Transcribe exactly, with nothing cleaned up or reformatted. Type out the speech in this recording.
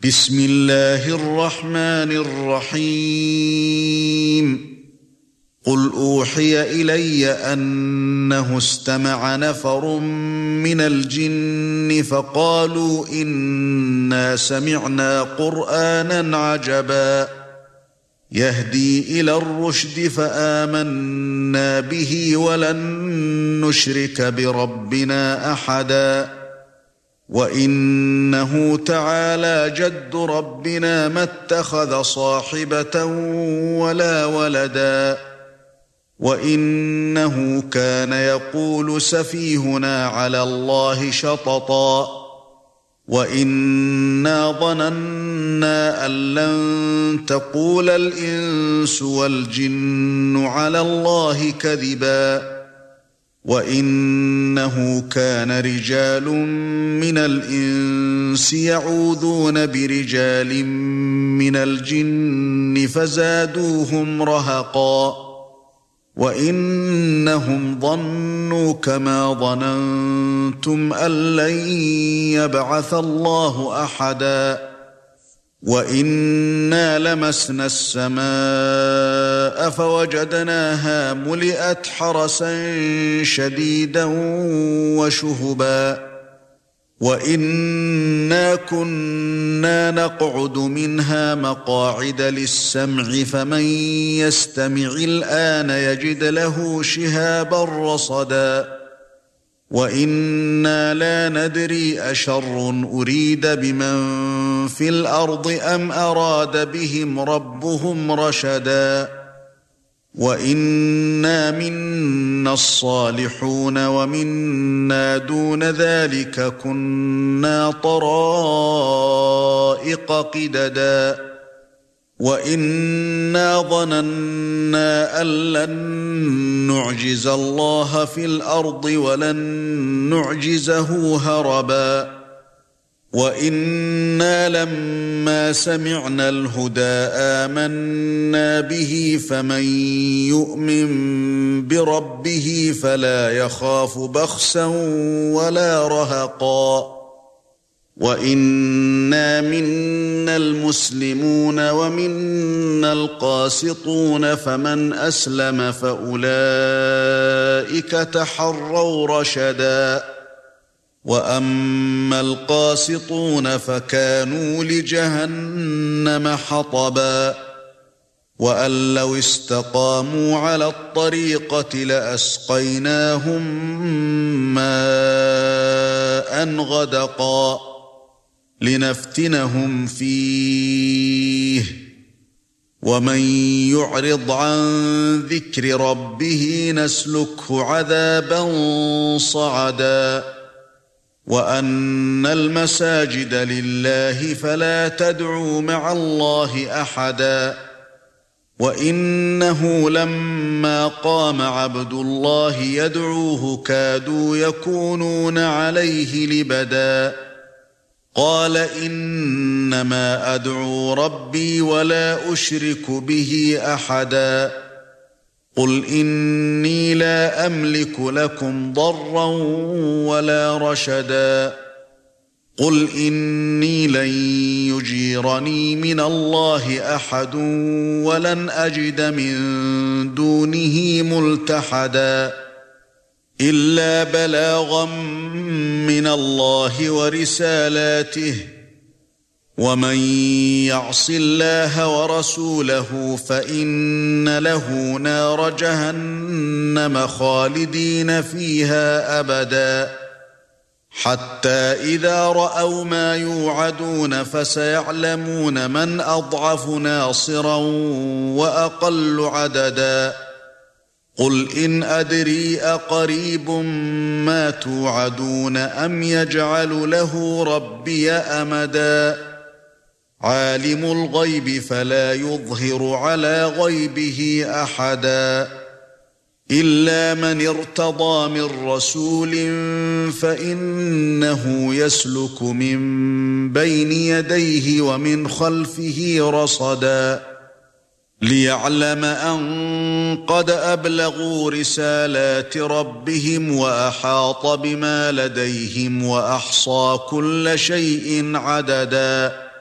بسم الله الرحمن الرحيم قل أوحي إلي أنه استمع نفر من الجن فقالوا إنا سمعنا قرآنا عجبا يهدي إلى الرشد فآمنا به ولن نشرك بربنا أحدا وإنه تعالى جد ربنا ما اتخذ صاحبة ولا ولدا وإنه كان يقول سفيهنا على الله شططا وإنا ظننا أن لن تقول الإنس والجن على الله كذبا وإنه كان رجال من الإنس يعوذون برجال من الجن فزادوهم رهقا وإنهم ظنوا كما ظننتم أن لن يبعث الله أحدا وإنا لمسنا السماء فوجدناها ملئت حرسا شديدا وشهبا وإنا كنا نقعد منها مقاعد للسمع فمن يستمع الآن يجد له شهابا رصدا وإنا لا ندري أشر أريد بمن في الأرض أم أراد بهم ربهم رشدا وإنا منا الصالحون ومنا دون ذلك كنا طرائق قددا وإنا ظننا أن لن نعجز الله في الأرض ولن نعجزه هربا وإنا لما سمعنا الهدى آمنا به فمن يؤمن بربه فلا يخاف بخسا ولا رهقا وإنا منا المسلمون ومنا القاسطون فمن أسلم فأولئك تحروا رشدا وأما القاسطون فكانوا لجهنم حطبا وأن لو استقاموا على الطريقة لأسقيناهم ماء غدقا لنفتنهم فيه ومن يعرض عن ذكر ربه نسلكه عذابا صعدا وأن المساجد لله فلا تدعوا مع الله أحدا وإنه لما قام عبد الله يدعوه كادوا يكونون عليه لبدا قال إنما أدعو ربي ولا أشرك به أحدا قل إني لا أملك لكم ضرا ولا رشدا قل إني لن يجيرني من الله أحد ولن أجد من دونه ملتحدا إلا بلاغا من الله ورسالاته ومن يعص الله ورسوله فإن له نار جهنم خالدين فيها أبدا حتى إذا رأوا ما يوعدون فسيعلمون من أضعف ناصرا وأقل عددا قل إن أدري أقريب ما توعدون أم يجعل له ربي أمدا عالم الغيب فلا يظهر على غيبه أحدا إلا من ارتضى من رسول فإنه يسلك من بين يديه ومن خلفه رصدا ليعلم أن قد أبلغوا رسالات ربهم وأحاط بما لديهم وأحصى كل شيء عددا